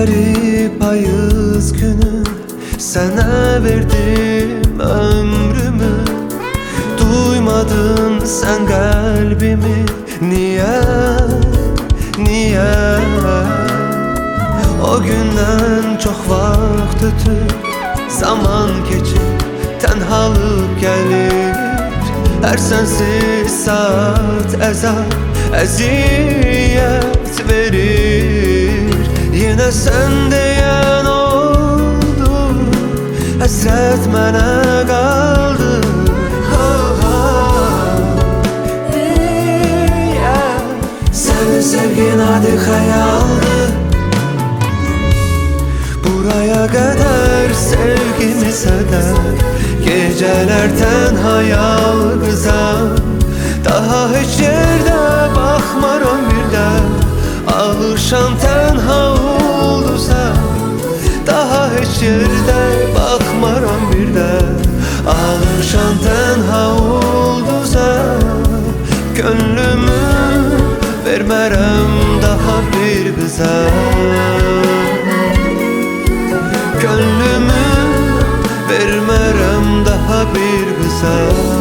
Gecələri payız günü sənə verdim ömrümü. Duymadın sən qəlbimi, niyə, niyə? O gündən çox vaxt ötüb, zaman keçib, tənhalıq gəlir. Hər sənsiz saat əzab, əziyyət verir. Yenə sən deyən oldu, həsrət mənə qaldı. Sənin sevgin adi xəyaldı. Buraya qədər sevgimi sədər, gecələr tənha yalqızam. Daha heç yerdə baxmaram bir də, alışan tənha oldusa. Daha heç yerdə baxmaram bir də, alışan tənha oldusa. Könlümü vermərəm daha bir qıza. Könlümü vermərəm daha bir qıza.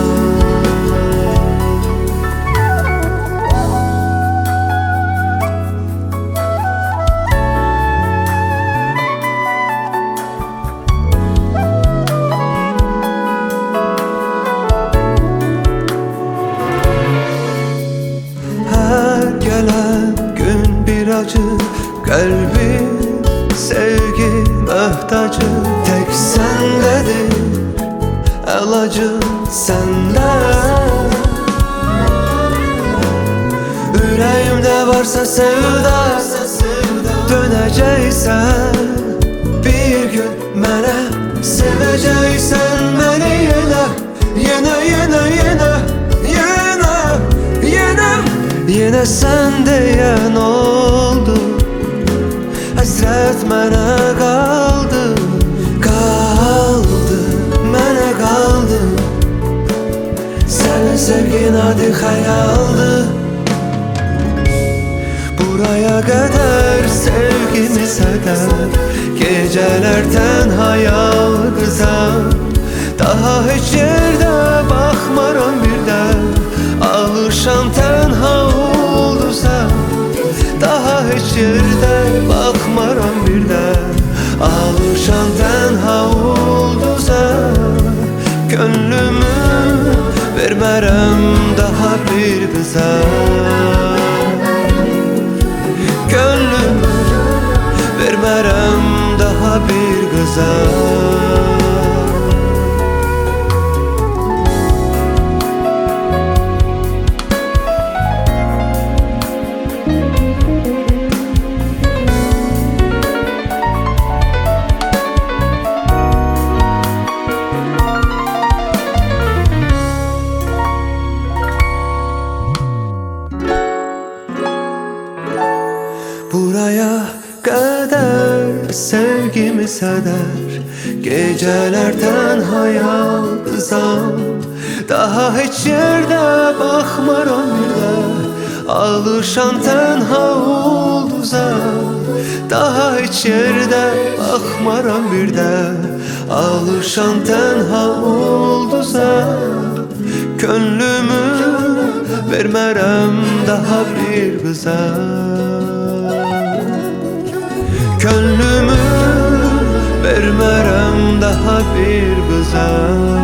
Hər gələn gün bir acı, qəlbim sevgi möhtacı. Tək səndədir əlacım, səndə. Ürəyimdə varsa sevda, dönəcəksən bir gün mənə. Sevəcəksən məni yenə, yenə, yenə, yenə, yenə, yenə. Yenə sən deyən oldu, həsrət mənə qaldı. Qaldı, mənə qaldı. Sənin sevgin adi xəyaldı. Buraya qədər sevgimi sədər, gecələr tənha yalqızam. Daha heç yerdə baxmaram bir də, alışan tənha oldusa. Daha heç yerdə baxmaram bir də, alışan tənha oldusa. Könlümü vermərəm daha bir qıza. Könlümü vermərəm daha bir qıza. Buraya qədər sevgimi sədər, gecələr tənha yalqızam. Daha heç yerdə baxmaram bir də, alışan tənha oldusa. Daha heç yerdə baxmaram bir də, alışan tənha oldusa. Könlümü vermərəm daha bir qıza. Könlümü vermərəm daha bir qıza.